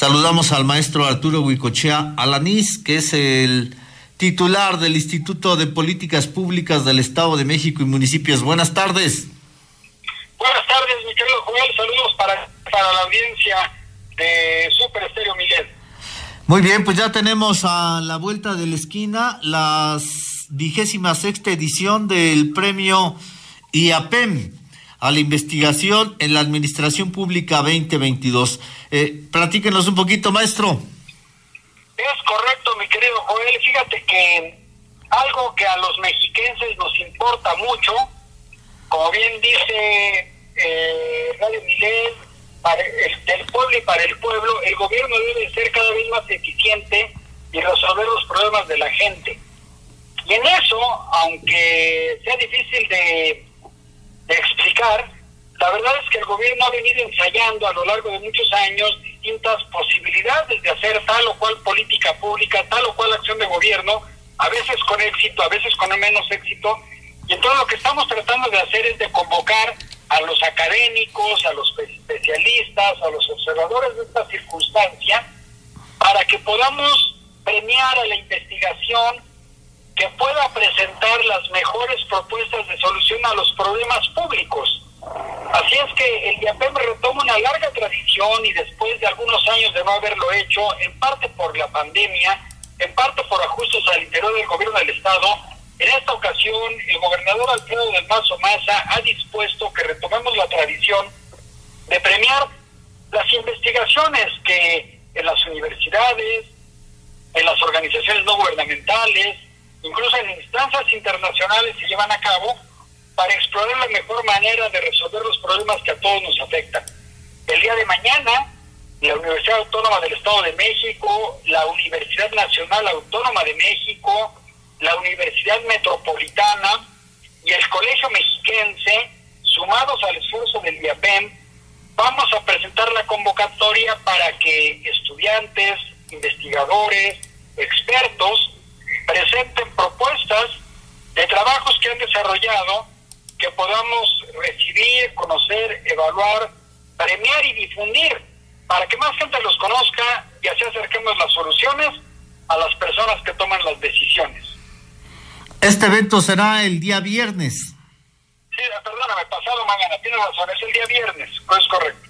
Saludamos al maestro Arturo Huicochea Alanís, que es el titular del Instituto de Políticas Públicas del Estado de México y Municipios. Buenas tardes. Buenas tardes, mi querido Joel. Saludos para la audiencia de Super Estéreo Miguel. Muy bien, pues ya tenemos a la vuelta de la esquina la 26ª edición del premio IAPEM a la investigación en la Administración Pública 2022. Platíquenos un poquito, maestro. Es correcto, mi querido Joel. Fíjate que algo que a los mexiquenses nos importa mucho, como bien dice Radio Milet, del pueblo y para el pueblo, el gobierno debe ser cada vez más eficiente y resolver los problemas de la gente. Y en eso, aunque sea difícil de explicar, la verdad es que el gobierno ha venido ensayando a lo largo de muchos años distintas posibilidades de hacer tal o cual política pública, tal o cual acción de gobierno, a veces con éxito, a veces con menos éxito. Y entonces lo que estamos tratando de hacer es de convocar a los académicos, a los especialistas, a los observadores de esta circunstancia, para que podamos premiar a la investigación que pueda presentar las mejores propuestas de solución a los problemas públicos. Así es que el IAPEM retoma una larga tradición y después de algunos años de no haberlo hecho, en parte por la pandemia, en parte por ajustes al interior del gobierno del Estado, en esta ocasión el gobernador Alfredo del Mazo Maza ha dispuesto que retomemos la tradición de premiar las investigaciones que en las universidades, en las organizaciones no gubernamentales, incluso en instancias internacionales se llevan a cabo para explorar la mejor manera de resolver los problemas que a todos nos afectan. El día de mañana, la Universidad Autónoma del Estado de México, la Universidad Nacional Autónoma de México, la Universidad Metropolitana y el Colegio Mexiquense, sumados al esfuerzo del IAPEM, vamos a presentar la convocatoria para que estudiantes, investigadores, expertos presenten propuestas de trabajos que han desarrollado, que podamos recibir, conocer, evaluar, premiar y difundir, para que más gente los conozca y así acerquemos las soluciones a las personas que toman las decisiones. Este evento será el día viernes. Sí, perdóname, pasado mañana, tienes razón, es el día viernes, es correcto.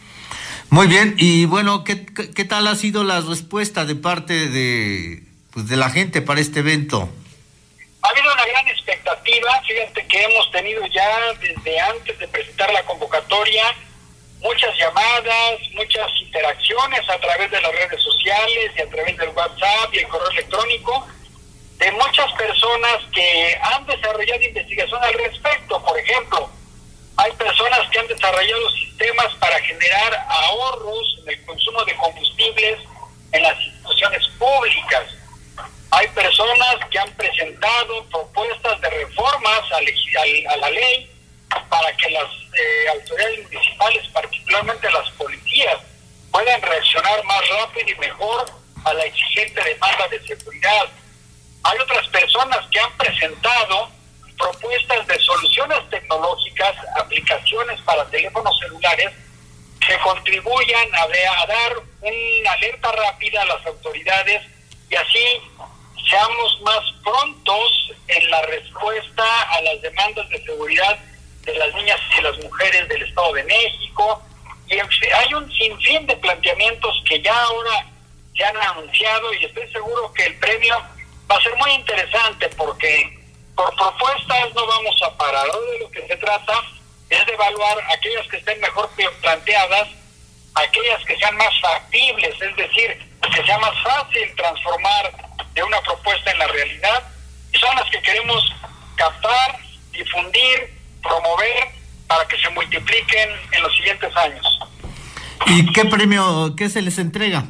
Muy bien, y bueno, ¿qué tal ha sido la respuesta de parte de la gente para este evento? Ha habido una gran expectativa. Fíjate que hemos tenido ya desde antes de presentar la convocatoria muchas llamadas, muchas interacciones a través de las redes sociales y a través del WhatsApp y el correo electrónico de muchas personas que han desarrollado investigación al respecto. Por ejemplo, hay personas que han desarrollado sistemas para generar ahorros en el consumo de combustibles en las instituciones públicas. Hay personas que han presentado propuestas de reformas a la ley para que las autoridades municipales, particularmente las policías, puedan reaccionar más rápido y mejor a la exigente demanda de seguridad. Hay otras personas que han presentado propuestas de soluciones tecnológicas, aplicaciones para teléfonos celulares que contribuyan a dar una alerta rápida a las autoridades y así seamos más prontos en la respuesta a las demandas de seguridad de las niñas y las mujeres del Estado de México. Y hay un sinfín de planteamientos que ya ahora se han anunciado y estoy seguro que el premio va a ser muy interesante porque por propuestas no vamos a parar. De lo que se trata es de evaluar aquellas que estén mejor planteadas, aquellas que sean más factibles, es decir, que sea más fácil transformar de una propuesta en la realidad, y son las que queremos captar, difundir, promover para que se multipliquen en los siguientes años. ¿Y qué premio, qué se les entrega?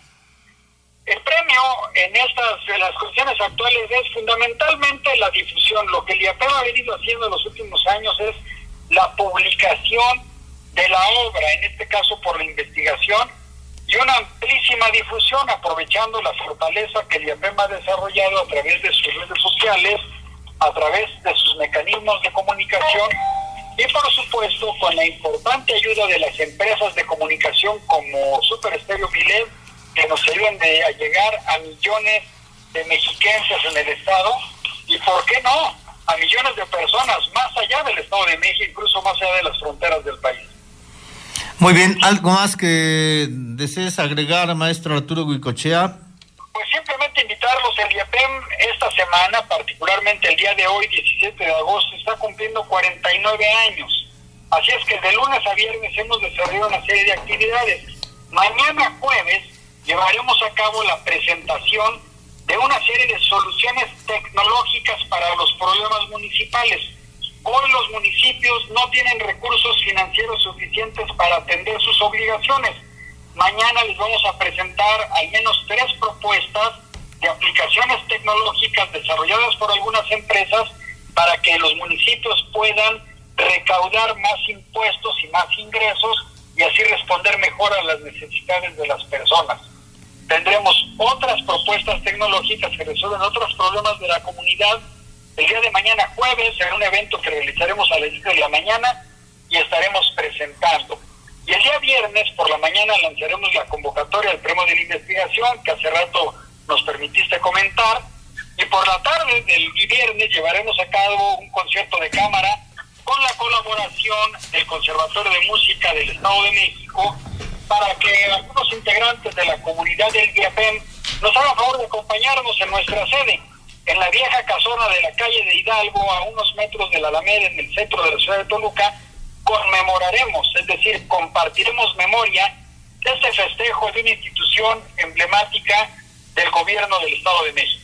El premio en las cuestiones actuales es fundamentalmente la difusión. Lo que el IAPEM ha venido haciendo en los últimos años es la publicación de la obra, en este caso por la investigación, y una amplísima difusión, aprovechando la fortaleza que el IAPEM ha desarrollado a través de sus redes sociales, a través de sus mecanismos de comunicación y por supuesto con la importante ayuda de las empresas de comunicación como Super Estéreo Milet, deben de llegar a millones de mexiquenses en el estado y, ¿por qué no?, a millones de personas más allá del Estado de México, incluso más allá de las fronteras del país. Muy bien, ¿algo más que desees agregar, maestro Arturo Goicoechea? Pues simplemente invitarlos. El IAPEM esta semana, particularmente el día de hoy, 17 de agosto, está cumpliendo 49 años. Así es que de lunes a viernes hemos desarrollado una serie de actividades. Mañana jueves llevaremos a cabo la presentación de una serie de soluciones tecnológicas para los problemas municipales. Hoy los municipios no tienen recursos financieros suficientes para atender sus obligaciones. Mañana les vamos a presentar al menos 3 propuestas de aplicaciones tecnológicas desarrolladas por algunas empresas para que los municipios puedan recaudar más impuestos y más ingresos y así responder mejor a las necesidades de las personas. Tendremos otras propuestas tecnológicas que resuelven otros problemas de la comunidad. El día de mañana jueves será un evento que realizaremos a las 10 de la mañana y estaremos presentando. Y el día viernes por la mañana lanzaremos la convocatoria del premio de la investigación que hace rato nos permitiste comentar. Y por la tarde del viernes llevaremos a cabo un concierto de cámara con la colaboración del Conservatorio de Música del Estado de México para que algunos integrantes de la comunidad del IAPEM nos hagan favor de acompañarnos en nuestra sede, en la vieja casona de la calle de Hidalgo, a unos metros de la Alameda, en el centro de la ciudad de Toluca. Conmemoraremos, es decir, compartiremos memoria de este festejo de una institución emblemática del gobierno del Estado de México.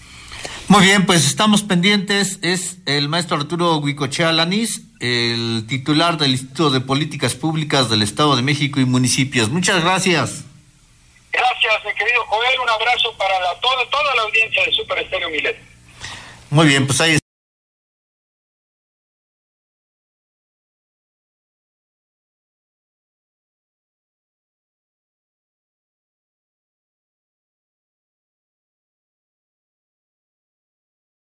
Muy bien, pues estamos pendientes. Es el maestro Arturo Goicoechea Lanis, el titular del Instituto de Políticas Públicas del Estado de México y Municipios. Muchas gracias. Gracias, mi querido Joel. Un abrazo para toda la audiencia de Super Estéreo Milet. Muy bien, pues ahí